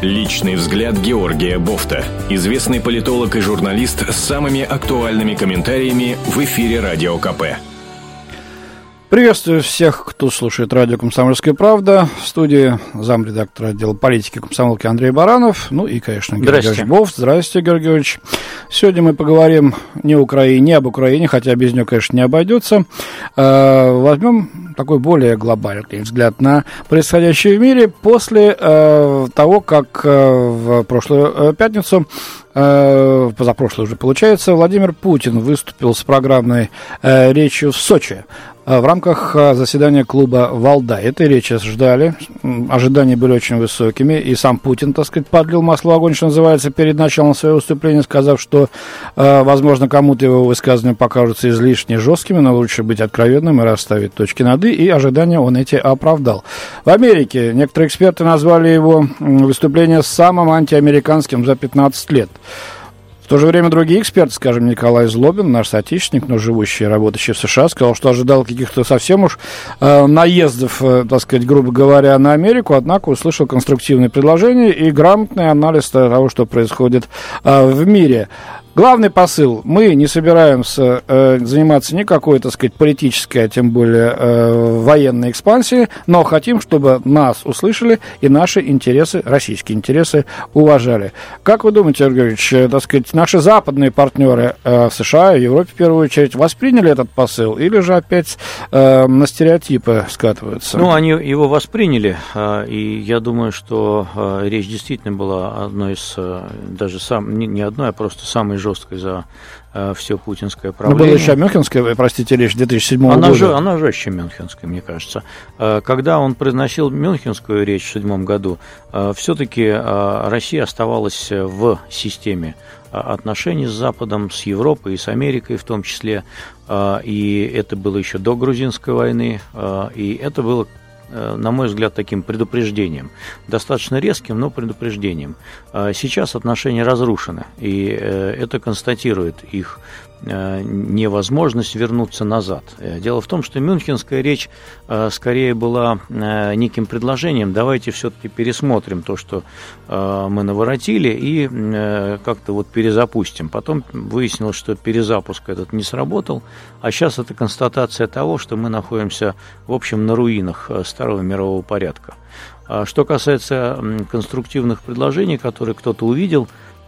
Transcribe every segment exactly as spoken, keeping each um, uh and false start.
Личный взгляд Георгия Бофта. Известный политолог и журналист с самыми актуальными комментариями в эфире Радио КП. Приветствую всех, кто слушает радио «Комсомольская правда». В студии замредактора отдела политики комсомолки Андрей Баранов. Ну и, конечно, Георгий Бофт. Здравствуйте, Георгий Георгиевич. Сегодня мы поговорим не о Украине, не об Украине, хотя без нее, конечно, не обойдется. Возьмем такой более глобальный взгляд на происходящее в мире после того, как в прошлую пятницу, позапрошлой уже получается, Владимир Путин выступил с программной речью в Сочи в рамках заседания клуба «Валдай». Этой речи ждали, ожидания были очень высокими, и сам Путин, так сказать, подлил масло в огонь, что называется, перед началом своего выступления, сказав, что, возможно, кому-то его высказывания покажутся излишне жесткими, но лучше быть откровенным и расставить точки над «и», и ожидания он эти оправдал. В Америке некоторые эксперты назвали его выступление самым антиамериканским за пятнадцать лет. В то же время другие эксперты, скажем, Николай Злобин, наш соотечественник, но живущий и работающий в США, сказал, что ожидал каких-то совсем уж э, наездов, э, так сказать, грубо говоря, на Америку, однако услышал конструктивные предложения и грамотный анализ того, что происходит э, в мире. Главный посыл: мы не собираемся э, заниматься никакой, так сказать, политической, а тем более э, военной экспансией, но хотим, чтобы нас услышали и наши интересы, российские интересы, уважали. Как вы думаете, Георгий Георгиевич, так сказать, наши западные партнеры э, в США, в Европе в первую очередь, восприняли этот посыл или же опять э, на стереотипы скатываются? Ну, они его восприняли, э, и я думаю, что э, речь действительно была одной из, э, даже сам, не, не одной, а просто самой жесткой за э, все путинское правление. Но была еще Мюнхенская, простите, речь две тысячи седьмого она года. Же, она жестче Мюнхенская, мне кажется. Э, когда он произносил Мюнхенскую речь в седьмом году, э, все-таки э, Россия оставалась в системе э, отношений с Западом, с Европой и с Америкой в том числе. Э, и это было еще до Грузинской войны. Э, и это было, на мой взгляд, таким предупреждением. Достаточно резким, но предупреждением. Сейчас отношения разрушены, и это констатирует их невозможность вернуться назад. Дело в том, что мюнхенская речь скорее была неким предложением: давайте все-таки пересмотрим то, что мы наворотили, и как-то вот перезапустим. Потом выяснилось, что перезапуск этот не сработал, а сейчас это констатация того, что мы находимся, в общем, на руинах старого мирового порядка. Что касается конструктивных предложений, которые кто-то увидел,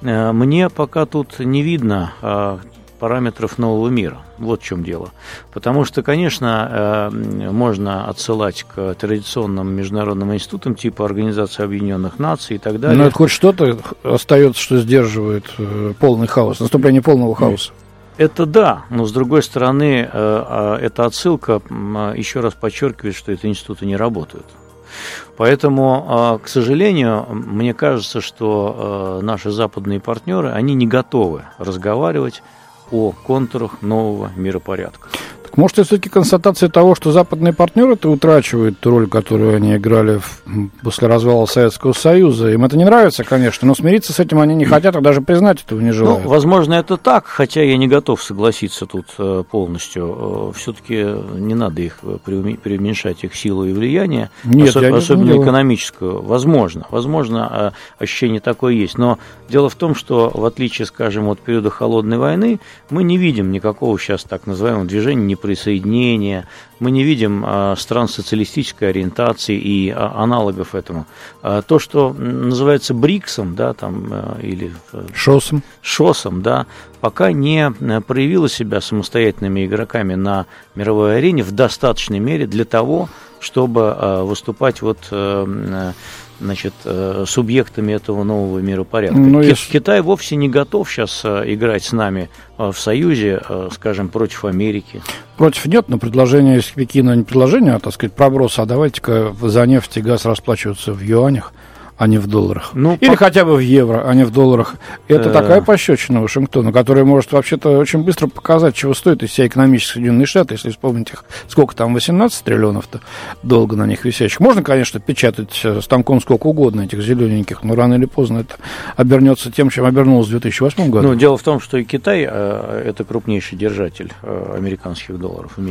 мне пока тут не видно параметров нового мира. Вот в чем дело. Потому что, конечно, можно отсылать к традиционным международным институтам типа Организации Объединенных Наций и так далее. Но это хоть что-то остается, что сдерживает полный хаос, наступление полного хаоса. Это да, но с другой стороны, эта отсылка еще раз подчеркивает, что эти институты не работают. Поэтому, к сожалению, мне кажется, что наши западные партнеры, они не готовы разговаривать о контурах нового миропорядка. Так может, это все-таки констатация того, что западные партнеры-то утрачивают ту роль, которую они играли в, после развала Советского Союза. Им это не нравится, конечно, но смириться с этим они не хотят, а даже признать этого не желают. Ну, возможно, это так, хотя я не готов согласиться тут полностью. Все-таки не надо их преуменьшать, их силу и влияние, Нет, особ- особенно экономическую. Возможно, возможно, ощущение такое есть. Но дело в том, что в отличие, скажем, от периода Холодной войны, мы не видим никакого сейчас так называемого движения неприсоединения, мы не видим а, стран социалистической ориентации и а, аналогов этому. А, то, что называется БРИКСом, да, там, а, или ШОСом. ШОСом, да, пока не проявило себя самостоятельными игроками на мировой арене в достаточной мере для того, чтобы а, выступать вот а, значит, субъектами этого нового миропорядка. Ну, Ки- если... Китай вовсе не готов сейчас играть с нами в союзе, скажем, против Америки. Против нет, но предложение из Пекина не предложение, а, так сказать, проброс, а давайте-ка за нефть и газ расплачиваться в юанях, а не в долларах. Ну, Или по... хотя бы в евро, а не в долларах. Это такая пощечина Вашингтона, которая может вообще-то очень быстро показать, чего стоит из себя экономические Соединенные Штаты, если вспомнить их, сколько там, восемнадцать триллионов-то долго на них висящих. Можно, конечно, печатать станком сколько угодно этих зелененьких, но рано или поздно это обернется тем, чем обернулось в две тысячи восьмом году. Ну, дело в том, что и Китай – это крупнейший держатель американских долларов в мире.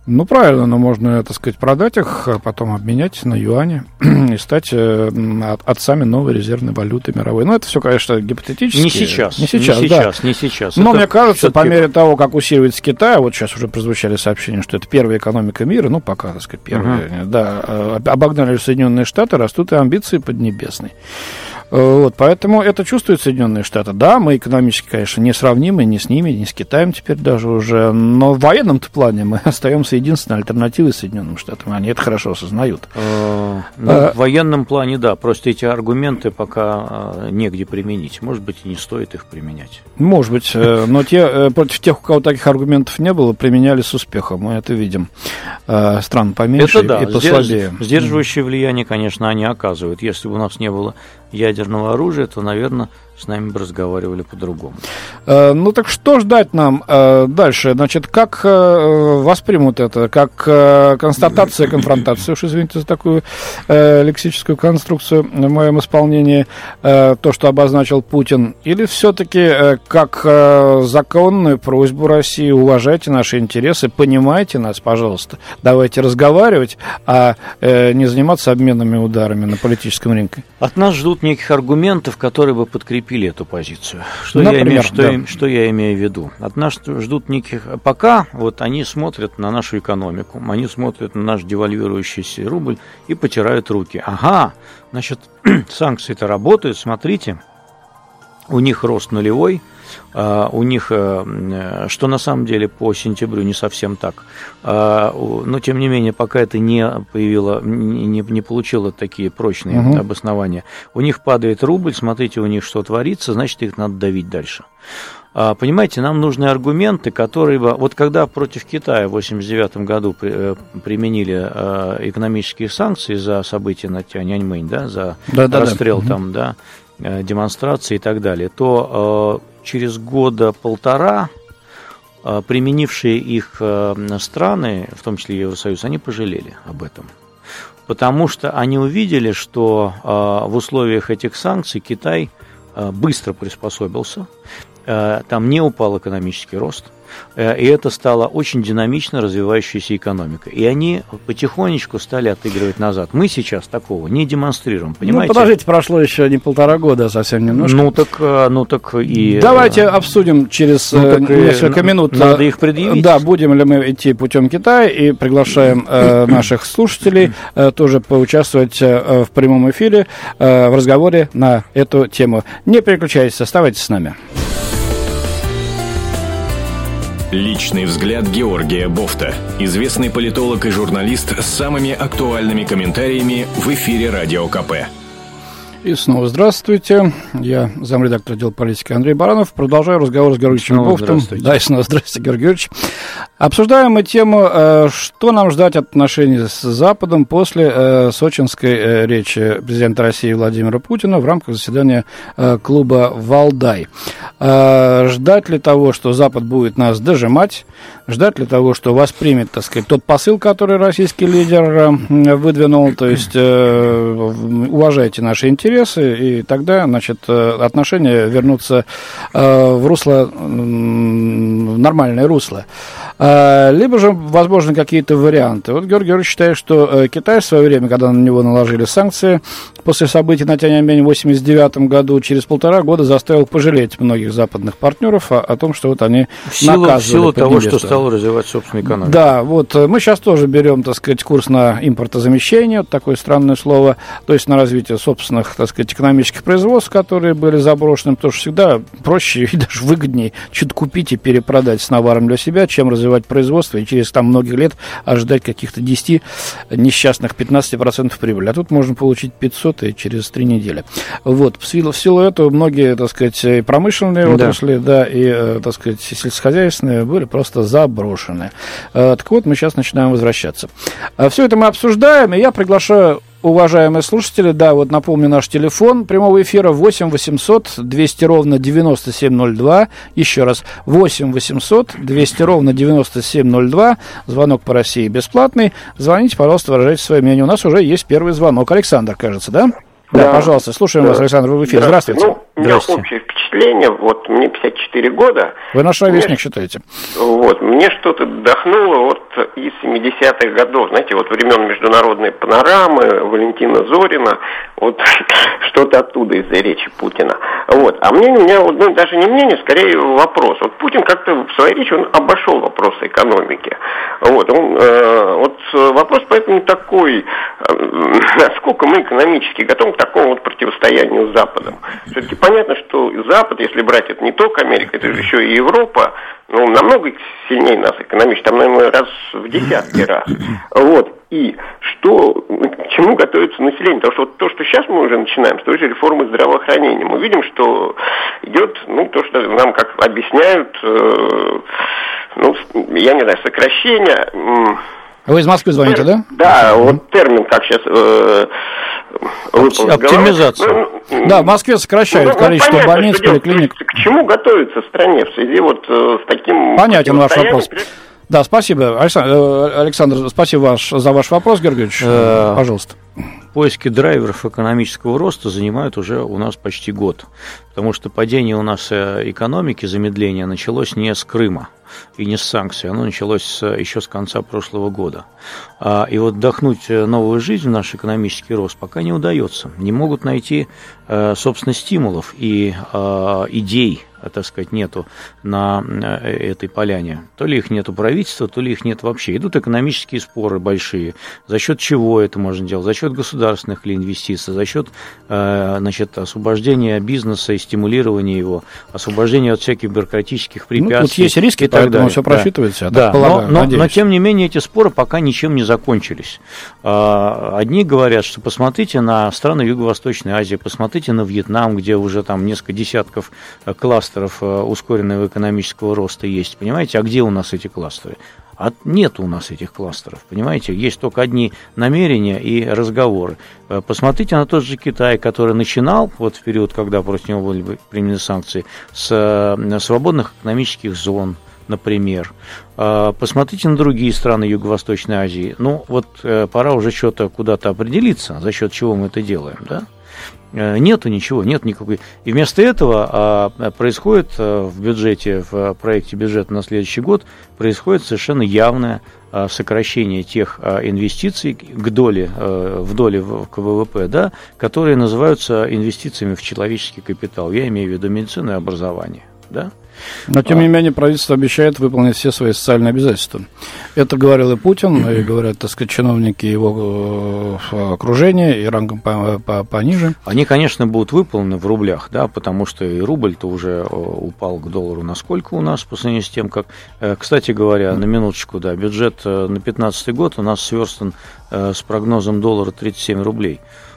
Ну, правильно, но можно, так сказать, продать их, а потом обменять на юани и стать э, отцами новой резервной валюты мировой. Ну, это все, конечно, гипотетически. Не сейчас. Не сейчас, не да. сейчас, не сейчас. Но это мне кажется, все-таки... по мере того, как усиливается Китай, вот сейчас уже прозвучали сообщения, что это первая экономика мира, ну, пока, так сказать, первая, uh-huh. да, обогнали Соединенные Штаты, растут и амбиции поднебесные. Вот, поэтому это чувствуют Соединенные Штаты. Да, мы экономически, конечно, несравнимы ни с ними, ни с Китаем теперь даже уже, но в военном-то плане мы остаемся единственной альтернативой Соединенным Штатам. Они это хорошо осознают. Ну, в военном плане, да, просто эти аргументы пока негде применить. Может быть, и не стоит их применять. Может быть, но те, против тех, у кого таких аргументов не было, применяли с успехом. Мы это видим. Стран поменьше это, да, и послабее. Сдерживающее влияние, конечно, они оказывают. Если бы у нас не было ядерного оружия, то, наверное, с нами бы разговаривали по-другому. Э, ну так что ждать нам э, дальше? Значит, как э, воспримут это? Как э, констатация конфронтации, уж извините за такую э, лексическую конструкцию в моем исполнении, э, то, что обозначил Путин, или все-таки э, как э, законную просьбу России: уважайте наши интересы, понимайте нас, пожалуйста, давайте разговаривать, а э, не заниматься обменными ударами на политическом рынке? От нас ждут неких аргументов, которые бы подкрепили эту позицию. Что, Например, я, имею, что, да. я, что я имею в виду? От нас ждут неких... Пока вот они смотрят на нашу экономику, они смотрят на наш девальвирующийся рубль и потирают руки. Ага, значит, санкции-то работают, смотрите, у них рост нулевой, у них, что на самом деле по сентябрю не совсем так, но тем не менее, пока это не появило, не, не получило такие прочные угу. обоснования, у них падает рубль, смотрите, у них что творится, значит, их надо давить дальше. Понимаете, нам нужны аргументы, которые бы... Вот когда против Китая в восемьдесят девятом году при, применили экономические санкции за события на Тяньаньмэнь, да, за да, расстрел да, да. там, да, демонстрации и так далее, то э, через года полтора э, применившие их э, страны, в том числе Евросоюз, они пожалели об этом. Потому что они увидели, что э, в условиях этих санкций Китай э, быстро приспособился, э, там не упал экономический рост, э, и это стала очень динамично развивающаяся экономика. И они потихонечку стали отыгрывать назад. Мы сейчас такого не демонстрируем, понимаете? Ну, подождите, прошло еще не полтора года, совсем немножко. Ну, так, ну, так и... Давайте обсудим через ну, несколько и, минут. Надо их предъявить. Да, будем ли мы идти путем Китая, и приглашаем э, наших слушателей э, тоже поучаствовать э, в прямом эфире э, в разговоре на эту тему. Не переключайтесь, оставайтесь с нами. Личный взгляд Георгия Бофта. Известный политолог и журналист с самыми актуальными комментариями в эфире Радио КП. И снова здравствуйте. Я замредактор отдела политики Андрей Баранов. Продолжаю разговор с Георгием Бофтом. Да, и снова здравствуйте, Георгий Георгиевич. Обсуждаем мы тему, что нам ждать от отношений с Западом после сочинской речи президента России Владимира Путина в рамках заседания клуба «Валдай». Ждать ли того, что Запад будет нас дожимать? Ждать ли того, что воспримет, так сказать, тот посыл, который российский лидер выдвинул, то есть уважайте наши интересы, и тогда, значит, отношения вернутся в русло, в нормальное русло. Либо же, возможно, какие-то варианты. Вот Георгий Георгиевич считает, что Китай в свое время, когда на него наложили санкции, после событий на Тяньаньмэнь в восемьдесят девятом году, через полтора года заставил пожалеть многих западных партнеров о, о том, что вот они в силу, наказывали. В силу того, что стало развивать собственную экономику. Да, вот мы сейчас тоже берем, так сказать, курс на импортозамещение, вот такое странное слово, то есть на развитие собственных, так сказать, экономических производств, которые были заброшены, потому что всегда проще и даже выгоднее что-то купить и перепродать с наваром для себя, чем развивать производство и через там многих лет ожидать каких-то десяти несчастных пятнадцати процентов прибыли. А тут можно получить пятьсот и через три недели. Вот, в силу, в силу этого многие, так сказать, и промышленные да. отрасли, да, и, так сказать, сельскохозяйственные были просто заброшены. Так вот, мы сейчас начинаем возвращаться. Все это мы обсуждаем, и я приглашаю уважаемые слушатели, да, вот напомню наш телефон прямого эфира восемь восемьсот двести ровно девяносто семь ноль два. Еще раз, восемь восемьсот двести ровно девяносто семь ноль два. Звонок по России бесплатный. Звоните, пожалуйста, выражайте свое мнение. У нас уже есть первый звонок. Александр, кажется, да? Да, да пожалуйста, слушаем да. вас, Александр, вы в эфире. Здравствуйте. Ну, меня общее впечатление, вот мне пятьдесят четыре года. Вы наш ровесник считаете? Вот, мне что-то дохнуло вот из семидесятых годов, знаете, вот времен международной панорамы, Валентина Зорина, вот что-то оттуда из-за речи Путина. Вот, а мнение у меня, ну, даже не мнение, скорее вопрос. Вот Путин как-то в своей речи, он обошел вопрос экономики. Вот, он, э, вот вопрос поэтому такой, э, насколько мы экономически готовы к такому вот противостоянию с Западом. Все-таки понятно, что Запад, если брать, это не только Америка, это же еще и Европа, ну, намного сильнее нас экономически, там, наверное, раз в десятки раз. Вот. И что, к чему готовится население? Потому что вот то, что сейчас мы уже начинаем, с той же реформы здравоохранения, мы видим, что идет, ну, то, что нам как объясняют, э, ну, я не знаю, сокращение. Вы из Москвы звоните, да? Да, вот термин, как сейчас э, выпал. Оптимизация. Ну, да, в Москве сокращают ну, количество понятно, больниц, поликлиник. К чему готовится стране в связи вот э, с таким... Понятен ваш вопрос. Да, спасибо, Александр, Александр, спасибо ваш, за ваш вопрос, Георгиевич, э, пожалуйста. Поиски драйверов экономического роста занимают уже у нас почти год, потому что падение у нас экономики, замедление началось не с Крыма и не с санкций, оно началось с, еще с конца прошлого года. А, и вот вдохнуть новую жизнь в наш экономический рост пока не удается. Не могут найти, собственно, стимулов и идей, так сказать, нету на этой поляне. То ли их нету правительства, то ли их нет вообще. Идут экономические споры большие. За счет чего это можно делать? За счет государственных ли инвестиций? За счет, значит, освобождения бизнеса и стимулирования его, освобождения от всяких бюрократических препятствий. Ну, тут есть риски, поэтому все просчитывается. Да, да. Полагаю, но, но, но тем не менее эти споры пока ничем не закончились. Одни говорят, что посмотрите на страны Юго-Восточной Азии, посмотрите на Вьетнам, где уже там несколько десятков кластеров ускоренного экономического роста есть, понимаете? А где у нас эти кластеры? А нет у нас этих кластеров, понимаете? Есть только одни намерения и разговоры. Посмотрите на тот же Китай, который начинал, вот в период, когда против него были применены санкции, с свободных экономических зон, например. Посмотрите на другие страны Юго-Восточной Азии. Ну, вот пора уже что-то куда-то определиться, за счет чего мы это делаем, да? Нету ничего, нет никакой. И вместо этого происходит в бюджете, в проекте бюджета на следующий год, происходит совершенно явное сокращение тех инвестиций к доле, в доле к ВВП, да, которые называются инвестициями в человеческий капитал. Я имею в виду медицину и образование, да. Но, тем не менее, правительство обещает выполнить все свои социальные обязательства. Это говорил и Путин, и говорят, так сказать, чиновники его окружения, и рангом по, по, пониже. Они, конечно, будут выполнены в рублях, да, потому что и рубль-то уже упал к доллару насколько у нас, по сравнению с тем, как... Кстати говоря, на минуточку, да, бюджет на пятнадцатый год у нас сверстан с прогнозом доллара тридцать семь рублей.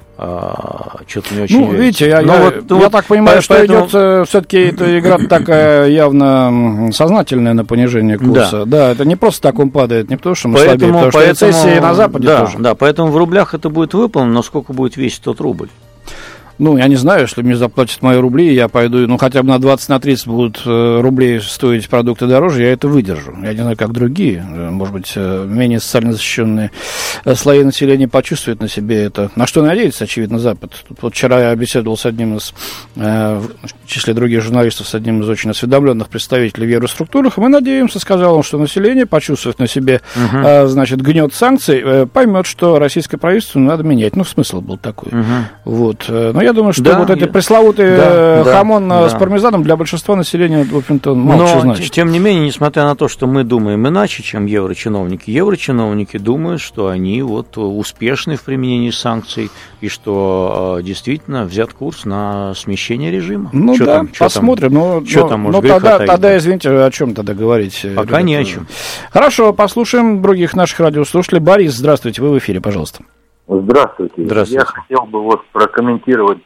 А, что-то не очень ну, верится. видите, я, я, вот, я вот, так понимаю, что поэтому... идет э, все-таки эта игра такая явно сознательная на понижение курса. Да. да, это не просто так он падает, не потому что мы поэтому, слабее, потому поэтому, что рецессия на Западе да, тоже. Да, поэтому в рублях это будет выполнено, но сколько будет весить тот рубль? Ну, я не знаю, если мне заплатят мои рубли, я пойду, ну, хотя бы на двадцать на тридцать будут э, рублей стоить продукты дороже, я это выдержу. Я не знаю, как другие, э, может быть, э, менее социально защищенные э, слои населения почувствуют на себе это. На что надеется, очевидно, Запад. Тут, вот вчера я беседовал с одним из, э, в числе других журналистов, с одним из очень осведомленных представителей в евроструктурах, и мы надеемся, сказал он, что население, почувствует на себе, uh-huh. э, значит, гнет санкций, э, поймет, что российское правительство надо менять. Ну, смысл был такой. Uh-huh. Вот. Но я думаю, что да, вот эти пресловутые да, хамон да, с да. пармезаном для большинства населения, в общем-то, мало Но, что значит. Тем не менее, несмотря на то, что мы думаем иначе, чем еврочиновники, еврочиновники думают, что они вот успешны в применении санкций и что действительно взят курс на смещение режима. Ну что да, там, посмотрим. Там, но что но, там но тогда, тогда, извините, о чем тогда говорить? Пока не о чем. Хорошо, послушаем других наших радиослушателей. Борис, здравствуйте, вы в эфире, пожалуйста. Здравствуйте. Здравствуйте. Я хотел бы вот прокомментировать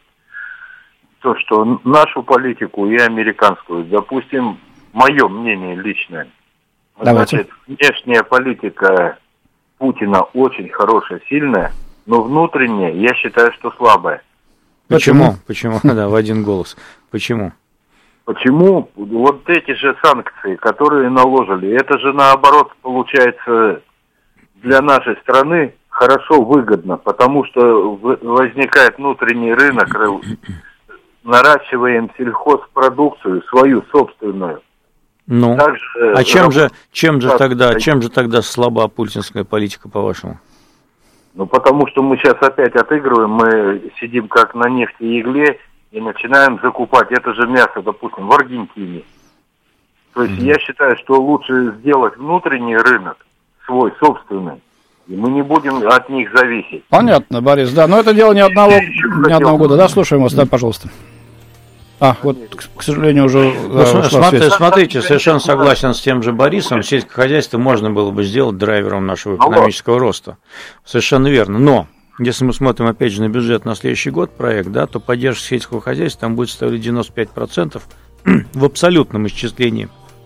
то, что нашу политику и американскую, допустим, мое мнение личное. Давайте. Значит, внешняя политика Путина очень хорошая, сильная, но внутренняя, я считаю, что слабая. Почему? Почему? Да, в один голос. Почему? Почему? Вот эти же санкции, которые наложили, это же наоборот получается для нашей страны хорошо, выгодно, потому что возникает внутренний рынок, наращиваем сельхозпродукцию, свою собственную. Ну, Также, а чем же, чем же тогда, чем же тогда слаба путинская политика, по-вашему? Ну, потому что мы сейчас опять отыгрываем, мы сидим как на нефти и игле и начинаем закупать это же мясо, допустим, в Аргентине. То есть mm-hmm. я считаю, что лучше сделать внутренний рынок, свой, собственный, и мы не будем от них зависеть. Понятно, Борис, да, но это дело не одного, не одного года. Да, слушаем вас, да, пожалуйста. А, вот, к сожалению, уже... Ну, да, смотри, смотрите, совершенно согласен с тем же Борисом, сельское хозяйство можно было бы сделать драйвером нашего экономического роста. Совершенно верно. Но, если мы смотрим, опять же, на бюджет на следующий год, проект, да, то поддержка сельского хозяйства там будет составлять девяносто пять процентов в абсолютном исчислении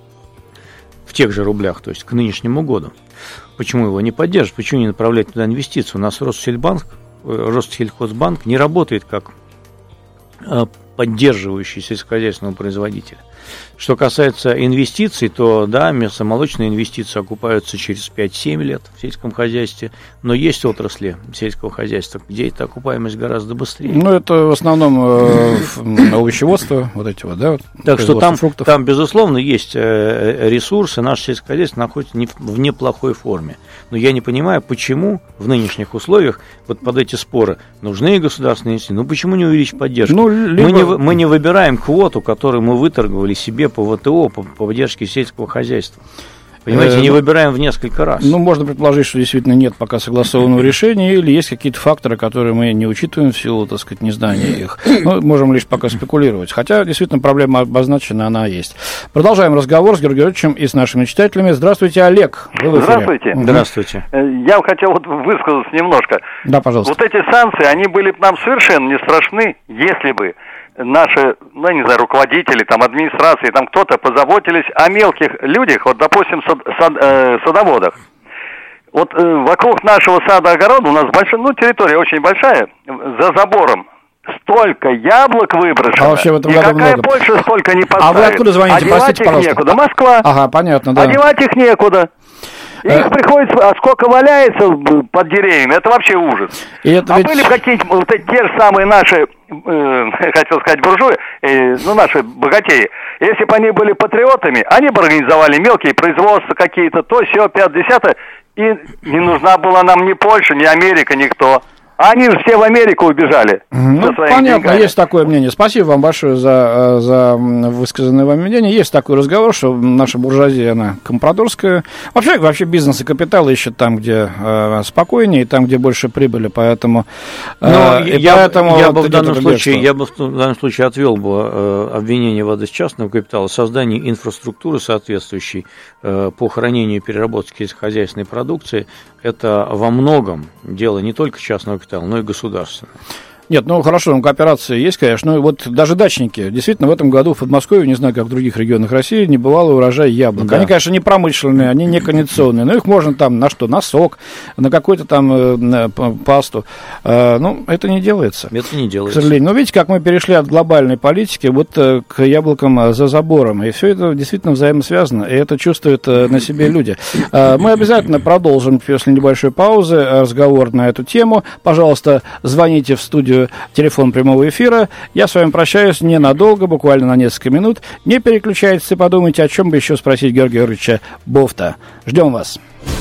в тех же рублях, то есть к нынешнему году. Почему его не поддерживать? Почему не направлять туда инвестиции? У нас Россельбанк, Россельхозбанк не работает как поддерживающий сельскохозяйственного производителя. Что касается инвестиций, то да, мясомолочные инвестиции окупаются через пять-семь лет в сельском хозяйстве, но есть отрасли сельского хозяйства, где эта окупаемость гораздо быстрее. Ну, это в основном э, овощеводство, вот эти вот, да? Вот, так что там, там, безусловно, есть ресурсы, наше сельское хозяйство находится не в, в неплохой форме. Но я не понимаю, почему в нынешних условиях вот под эти споры нужны государственные инвестиции, ну почему не увеличить поддержку? Ну, либо... мы, не, мы не выбираем квоту, которую мы выторговали себе по ВТО, по, по поддержке сельского хозяйства. Понимаете, не выбираем в несколько раз. Ну, можно предположить, что действительно нет пока согласованного решения, или есть какие-то факторы, которые мы не учитываем в силу, так сказать, незнания их. Ну, можем лишь пока спекулировать. Хотя, действительно, проблема обозначена, она есть. Продолжаем разговор с Георгием Георгиевичем и с нашими читателями. Здравствуйте, Олег. Вы Здравствуйте. Здравствуйте. Я хотел вот высказаться немножко. Да, пожалуйста. Вот эти санкции, они были бы нам совершенно не страшны, если бы наши, ну, не знаю, руководители, там, администрации, там, кто-то позаботились о мелких людях, вот, допустим, сад, сад, э, садоводах. Вот э, вокруг нашего сада-огорода у нас большая, ну, территория очень большая, за забором столько яблок выброшено, а вообще в этом году никакая много. Польша столько не поставит. А вы откуда звоните? Одевать Простите, их пожалуйста. некуда. Москва. Ага, понятно, да. Одевать их некуда. Их приходится, а сколько валяется под деревьями, это вообще ужас. И это а ведь... были бы какие-то вот эти те же самые наши, э, хотел сказать, буржуи, э, ну, наши богатеи, если бы они были патриотами, они бы организовали мелкие производства какие-то, то, сё, пятое-десятое, и не нужна была нам ни Польша, ни Америка, никто. Они же все в Америку убежали. Ну, понятно, деньгами. Есть такое мнение. Спасибо вам большое за, за высказанное вам мнение. Есть такой разговор, что наша буржуазия, она компрадорская. Вообще, вообще бизнес и капитал ищет там, где э, спокойнее, и там, где больше прибыли. Поэтому, э, я, поэтому я, вот бы в данном случае, я бы в данном случае отвел бы э, обвинение в адрес частного капитала, создание инфраструктуры соответствующей э, по хранению и переработке сельскохозяйственной продукции. Это во многом дело не только частного капитала, но и государственного. Нет, ну хорошо, ну, кооперация есть, конечно. Ну, вот даже дачники. Действительно, в этом году в Подмосковье, не знаю, как в других регионах России, не бывало урожай яблок. Да. Они, конечно, не промышленные, они не кондиционные, но их можно там на что? На сок, на какую-то там э, пасту. Э, ну, это не делается. Это не делается. К сожалению. Но видите, как мы перешли от глобальной политики вот э, к яблокам за забором. И все это действительно взаимосвязано, и это чувствуют э, на себе люди. Э, мы обязательно продолжим после небольшой паузы разговор на эту тему. Пожалуйста, звоните в студию. Телефон прямого эфира. Я с вами прощаюсь ненадолго, буквально на несколько минут. Не переключайтесь и подумайте, о чем бы еще спросить Георгия Георгиевича Бофта. Ждем вас.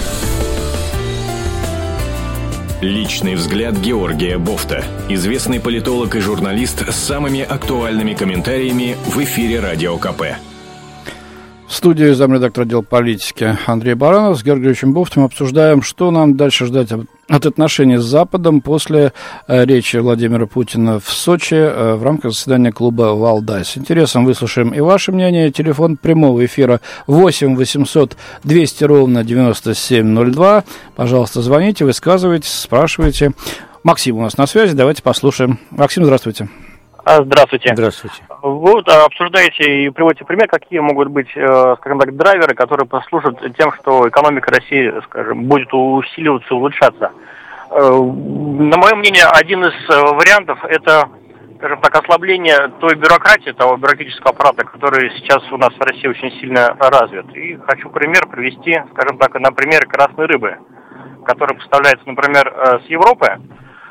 Личный взгляд Георгия Бофта. Известный политолог и журналист с самыми актуальными комментариями в эфире Радио КП. В студии замредактора отдела политики Андрей Баранов с Георгием Георгиевичем Бофтом обсуждаем, что нам дальше ждать от отношений с Западом после э, речи Владимира Путина в Сочи э, в рамках заседания клуба «Валдай». С интересом выслушаем и ваше мнение. Телефон прямого эфира восемь восемьсот двести ровно девяносто семь ноль два. Пожалуйста, звоните, высказывайтесь, спрашивайте. Максим у нас на связи, давайте послушаем. Максим, здравствуйте. Здравствуйте. Здравствуйте. Вы вот обсуждаете и приводите пример, какие могут быть, скажем так, драйверы, которые послужат тем, что экономика России, скажем, будет усиливаться, улучшаться. На мое мнение, один из вариантов – это, скажем так, ослабление той бюрократии, того бюрократического аппарата, который сейчас у нас в России очень сильно развит. И хочу пример привести, скажем так, на примере красной рыбы, которая поставляется, например, с Европы.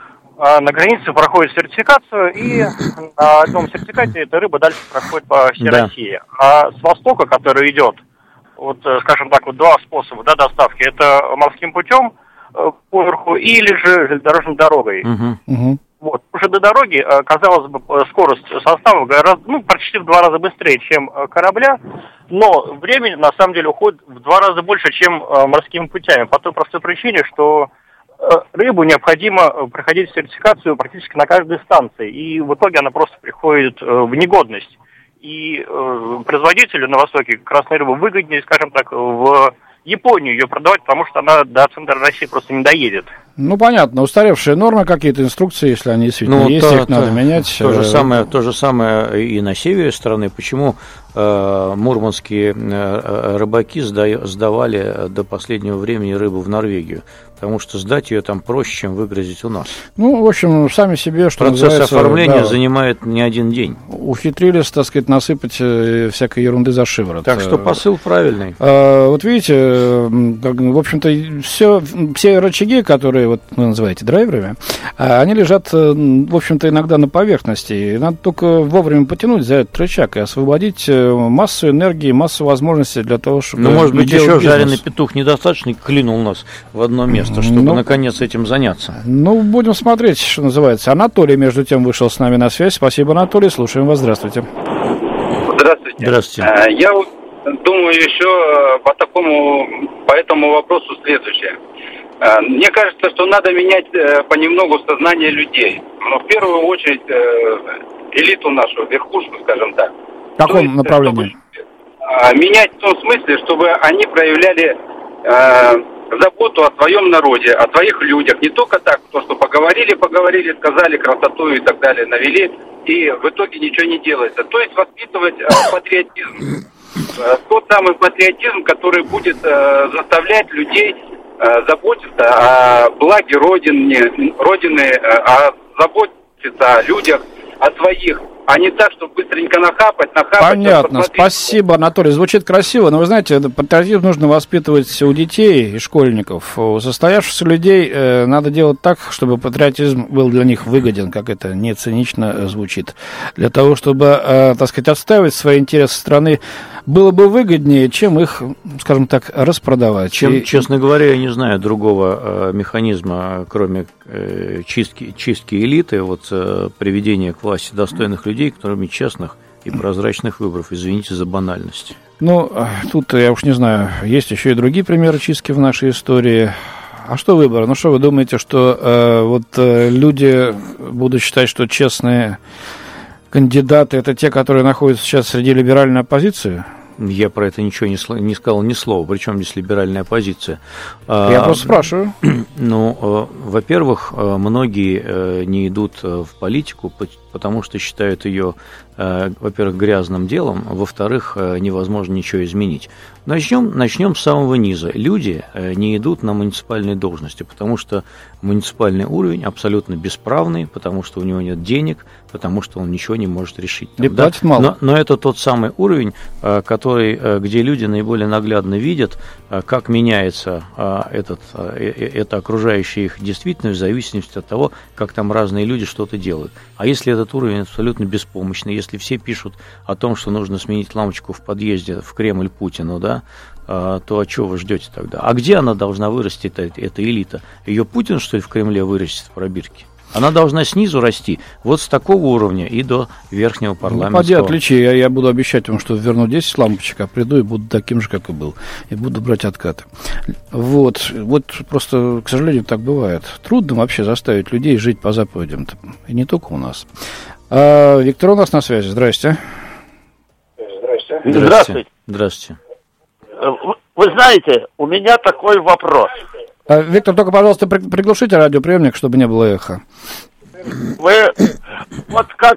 на границе проходит сертификацию, и на одном сертификате эта рыба дальше проходит по всей да. России. А с востока, который идет, вот, скажем так, вот два способа, да, доставки, это морским путем поверху или же железнодорожной дорогой. Uh-huh. Uh-huh. Вот. Уже до дороги, казалось бы, скорость состава гораздо, ну, почти в два раза быстрее, чем корабля, но времени, на самом деле, уходит в два раза больше, чем морскими путями, по той простой причине, что рыбу необходимо проходить сертификацию практически на каждой станции, и в итоге она просто приходит в негодность. И э, производителю на Востоке красной рыбы выгоднее, скажем так, в Японию ее продавать, потому что она до центра России просто не доедет. Ну, понятно, устаревшие нормы, какие-то инструкции, если они действительно ну, есть, то, их то, надо то, менять. То же, самое, то же самое и на севере страны. Почему э, мурманские э, рыбаки сда, сдавали до последнего времени рыбу в Норвегию? Потому что сдать ее там проще, чем выгрузить у нас. Ну, в общем, сами себе, что Процесс называется... оформления да, занимает не один день. Ухитрились, так сказать, насыпать всякой ерунды за шиворот. Так что посыл правильный. А, вот видите, в общем-то, все, все рычаги, которые вот вы называете драйверами, они лежат, в общем-то, иногда на поверхности. И надо только вовремя потянуть за этот рычаг и освободить массу энергии, массу возможностей для того, чтобы... Ну, может быть, еще бизнес. Жареный петух недостаточно клинул нас в одно место, чтобы, ну, наконец, этим заняться. Ну, будем смотреть, что называется. Анатолий, между тем, вышел с нами на связь. Спасибо, Анатолий. Слушаем вас. Здравствуйте. Здравствуйте. Здравствуйте. Я думаю еще по такому, по этому вопросу следующее. Мне кажется, что надо менять понемногу сознание людей. Но в первую очередь элиту нашу, верхушку, скажем так. В каком есть, направлении? Менять в том смысле, чтобы они проявляли заботу о своем народе, о своих людях. Не только так, то, что поговорили, поговорили, сказали красоту и так далее, навели, и в итоге ничего не делается. То есть воспитывать э, патриотизм. Э, тот самый патриотизм, который будет э, заставлять людей э, заботиться о благе Родины, Родины э, о заботиться о людях, о своих. А не так, чтобы быстренько нахапать, нахапать. Понятно, спасибо, Анатолий. Звучит красиво, но вы знаете, патриотизм нужно воспитывать у детей и школьников. У состоявшихся людей э, надо делать так, чтобы патриотизм был для них выгоден, как это не цинично звучит. Для того, чтобы, э, так сказать, отстаивать свои интересы страны, было бы выгоднее, чем их, скажем так, распродавать. Чем, и... Честно говоря, я не знаю другого э, механизма, кроме э, чистки, чистки элиты, вот э, приведения к власти достойных людей, кроме честных и прозрачных выборов. Извините за банальность. Ну, тут, я уж не знаю, есть еще и другие примеры чистки в нашей истории. А что выбор? Ну, что вы думаете, что э, вот э, люди будут считать, что честные кандидаты — это те, которые находятся сейчас среди либеральной оппозиции? Я про это ничего не, сл- не сказал ни слова. Причем здесь либеральная оппозиция? Я а, просто спрашиваю. Ну, во-первых, многие не идут в политику, потому что считают ее, во-первых, грязным делом, во-вторых, невозможно ничего изменить. Начнем, начнем с самого низа. Люди не идут на муниципальные должности, потому что муниципальный уровень абсолютно бесправный, потому что у него нет денег, потому что он ничего не может решить. И да? платит мало. Но, но это тот самый уровень, который, где люди наиболее наглядно видят, как меняется этот, эта окружающая их действительность в зависимости от того, как там разные люди что-то делают. А если этот уровень абсолютно беспомощный, если все пишут о том, что нужно сменить лампочку в подъезде в Кремль Путину, да, то а чего вы ждете тогда? А где она должна вырасти, эта, эта элита? Ее Путин, что ли, в Кремле вырастет в пробирке? Она должна снизу расти, вот с такого уровня и до верхнего парламентского. Ну, поди отличи, я, я буду обещать вам, что верну десять лампочек, а приду и буду таким же, как и был. И буду брать откаты. Вот, вот просто, к сожалению, так бывает. Трудно вообще заставить людей жить по заповедям-то. И не только у нас. А, Виктор у нас на связи. Здрасте. Здрасте. Здравствуйте. Здравствуйте. Вы знаете, у меня такой вопрос. А, Виктор, только, пожалуйста, приглушите радиоприемник, чтобы не было эха. Вы вот как,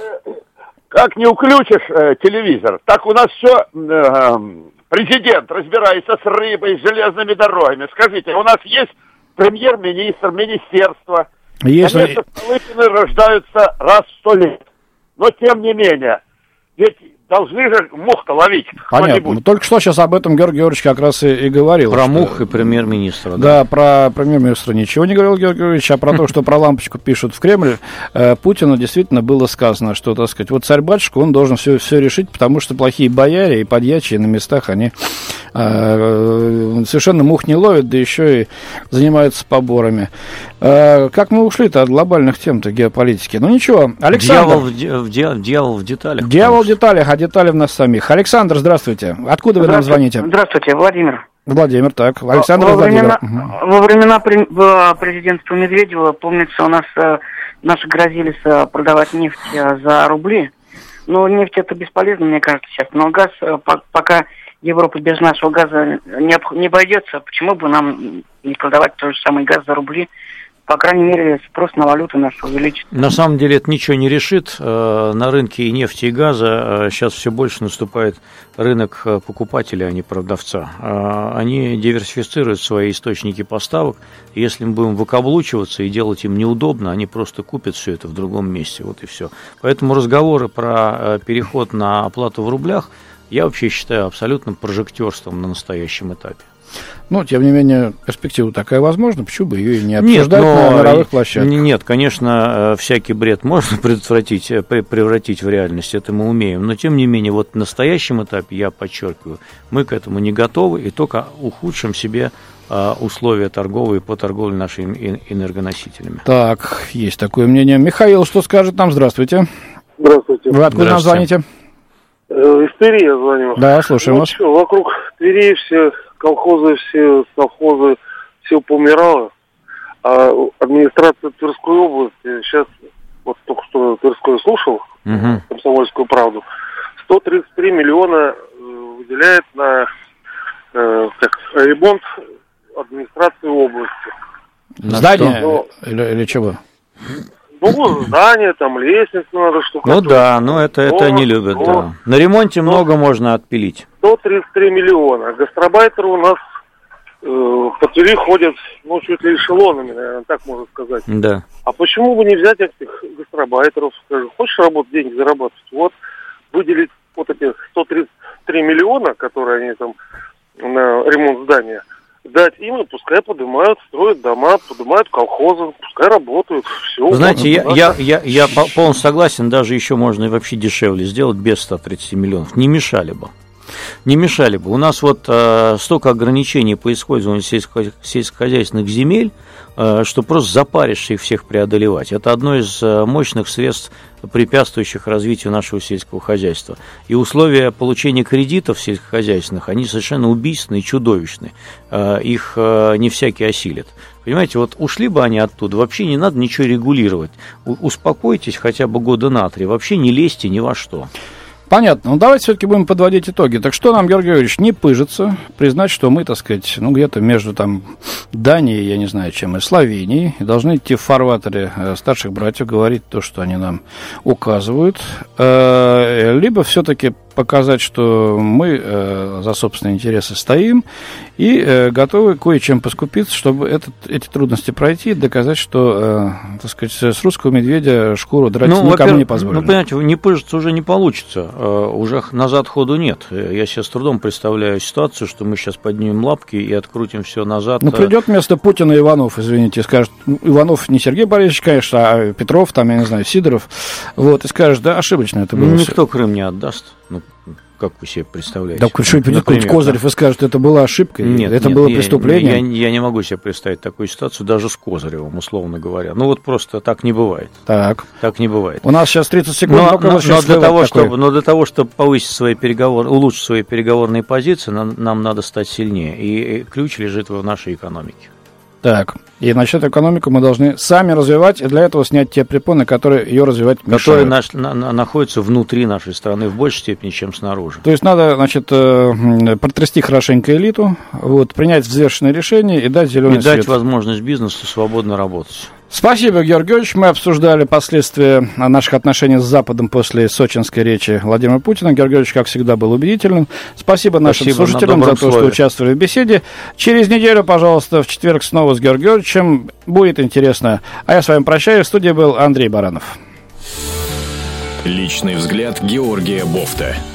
как не уключишь э, телевизор, так у нас все э, президент разбирается с рыбой, с железными дорогами. Скажите, у нас есть премьер-министр, министерство. Есть. Конечно, Столыпины рождаются раз в сто лет. Но тем не менее, ведь должны же мух-то ловить. Понятно. Ну, только что сейчас об этом Георгий Георгиевич как раз и, и говорил. Про что... мух и премьер-министра. Да, да, про премьер-министра ничего не говорил Георгий Георгиевич, а про то, что про лампочку пишут в Кремле, Путину действительно было сказано, что, так сказать, вот царь-батюшка, он должен все, все решить, потому что плохие бояре и подьячие на местах, они совершенно мух не ловят, да еще и занимаются поборами. Как мы ушли-то от глобальных тем-то геополитики? Ну ничего, Александр... Дьявол в, де, в, де, дьявол в деталях. Дьявол в деталях, а детали в нас самих. Александр, здравствуйте. Откуда вы нам звоните? Здравствуйте, Владимир. Владимир, так. Александр во Владимир. Времена, угу. Во времена президентства Медведева, помнится, у нас наши грозились продавать нефть за рубли. Но нефть это бесполезно, мне кажется, сейчас. Но газ, пока Европа без нашего газа не, не обойдется, почему бы нам не продавать тот же самый газ за рубли? По крайней мере, спрос на валюту нашу увеличится. На самом деле это ничего не решит. На рынке и нефти, и газа сейчас все больше наступает рынок покупателя, а не продавца. Они диверсифицируют свои источники поставок. Если мы будем выкаблучиваться и делать им неудобно, они просто купят все это в другом месте. Вот и все. Поэтому разговоры про переход на оплату в рублях я вообще считаю абсолютно прожектерством на настоящем этапе. Ну, тем не менее, перспектива такая возможна, почему бы ее и не обсуждать нет, на мировых площадках? Нет, конечно, всякий бред можно предотвратить, превратить в реальность, это мы умеем, но, тем не менее, вот на настоящем этапе, я подчеркиваю, мы к этому не готовы и только ухудшим себе условия торговые по торговле нашими энергоносителями. Так, есть такое мнение. Михаил, что скажет нам? Здравствуйте. Здравствуйте. Вы откуда нам звоните? Из Твери я звоню. Да, слушаем ну, вас. Что, вокруг Твери все колхозы, все совхозы, все поумирало. А администрация Тверской области, сейчас, вот только что Тверской слушал, uh-huh. «Комсомольскую правду», сто тридцать три миллиона выделяет на э, как, ремонт администрации области. Здание но, или, или чего? Ну, здание, там, лестницу надо штукатурить. Ну да, но это, это они любят, но, да. На ремонте но, много можно отпилить. сто тридцать три миллиона. Гастарбайтеры у нас э, по Твери ходят, ну, чуть ли эшелонами, наверное, так можно сказать. Да. А почему бы не взять этих гастарбайтеров? Скажи, хочешь работать, деньги зарабатывать? Вот, выделить вот эти сто тридцать три миллиона, которые они там на ремонт здания, дать им, и пускай поднимают, строят дома, поднимают колхозы, пускай работают, все. Знаете, я, я, я, я полностью согласен, даже еще можно и вообще дешевле сделать без ста тридцати миллионов, не мешали бы. Не мешали бы. У нас вот э, столько ограничений по использованию сельско- сельскохозяйственных земель, э, что просто запаришься их всех преодолевать. Это одно из э, мощных средств, препятствующих развитию нашего сельского хозяйства. И условия получения кредитов сельскохозяйственных, они совершенно убийственные и чудовищные. Э, их э, не всякий осилит. Понимаете, вот ушли бы они оттуда, вообще не надо ничего регулировать. У- успокойтесь хотя бы года на три, вообще не лезьте ни во что. Понятно. Ну, давайте все-таки будем подводить итоги. Так что нам, Георгий Георгиевич, не пыжиться, признать, что мы, так сказать, ну, где-то между там Данией, я не знаю, чем, и Словенией, и должны идти в фарватере старших братьев, говорить то, что они нам указывают, либо все-таки показать, что мы э, за собственные интересы стоим и э, готовы кое-чем поскупиться, чтобы этот, эти трудности пройти и доказать, что, э, так сказать, с русского медведя шкуру драть ну, никому не позволено. Ну, понимаете, не пыжиться уже не получится, э, уже назад ходу нет. Я сейчас с трудом представляю ситуацию, что мы сейчас поднимем лапки и открутим все назад. Ну, придет вместо Путина Иванов, извините, и скажет, ну, Иванов не Сергей Борисович, конечно, а Петров, там, я не знаю, Сидоров, вот, и скажет, да, ошибочно это было. Никто Крым не отдаст. Ну, как вы себе представляете? Да, что придет какой-нибудь Козырев да? и скажет, это была ошибка, нет, это нет, было я, преступление. Я, я не могу себе представить такую ситуацию даже с Козыревым, условно говоря. Ну вот просто так не бывает. Так. Так не бывает. У нас сейчас тридцать секунд. Но, но, но, для, того, чтобы, но для того, чтобы повысить свои переговоры, улучшить свои переговорные позиции, нам, нам надо стать сильнее. И, и ключ лежит в нашей экономике. Так, и начать экономику мы должны сами развивать, и для этого снять те препоны, которые ее развивать мешают. Которые наш, на, на, находятся внутри нашей страны в большей степени, чем снаружи. То есть надо, значит, протрясти хорошенько элиту, вот, принять взвешенное решение и дать зеленый свет. И дать возможность бизнесу свободно работать. Спасибо, Георгий Георгиевич. Мы обсуждали последствия наших отношений с Западом после сочинской речи Владимира Путина. Георгий Георгиевич, как всегда, был убедительным. Спасибо нашим Спасибо, слушателям за то, слове. что участвовали в беседе. Через неделю, пожалуйста, в четверг снова с Георгием Георгиевичем. Будет интересно. А я с вами прощаюсь. В студии был Андрей Баранов. Личный взгляд Георгия Бофта.